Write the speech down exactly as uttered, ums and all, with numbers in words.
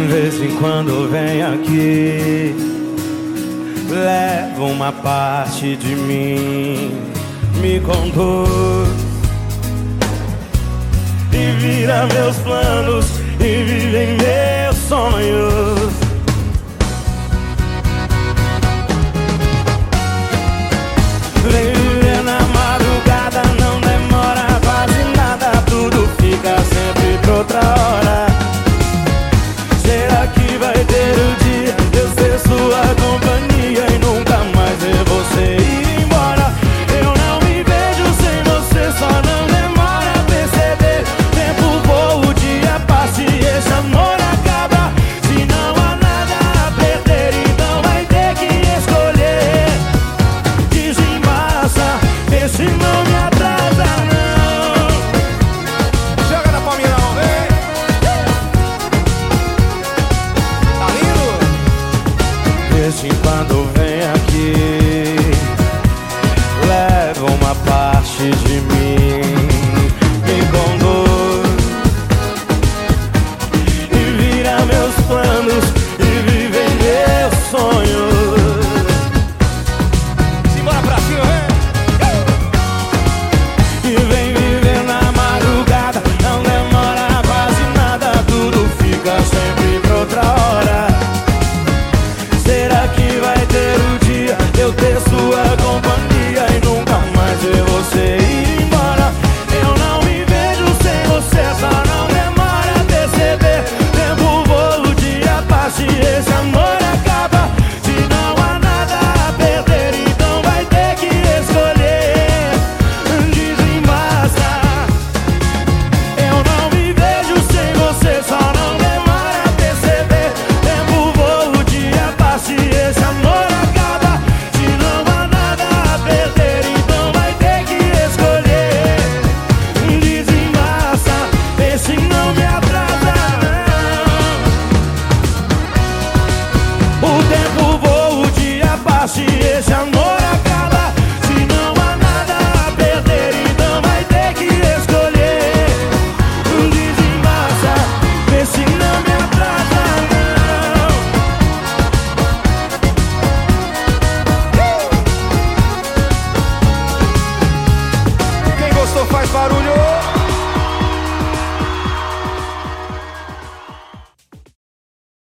De vez em quando vem aqui, leva uma parte de mim, me conduz e vira meus planos e vive em meus sonhos. Vem viver na madrugada, não demora quase nada, tudo fica sempre pra outra hora. Será que vai ter o dia de eu ser sua companhia e nunca mais ver você ir embora? Eu não me vejo sem você, só não demora a perceber. Tempo voa, o dia passa e esse amor acaba. Se não há nada a perder, então vai ter que escolher. Desembaça, vê se não me atrasa não. Joga na palminha da mão, vem. Tá lindo? De vez em quando vem aqui, leva uma parte de mim, me conduz e vira meus planos e vive em meus sonhos. Simbora pra cima, vem. E vem viver na madrugada, não demora quase nada, tudo fica sempre pra outra hora. Será que vai ter o dia de eu ter sua companhia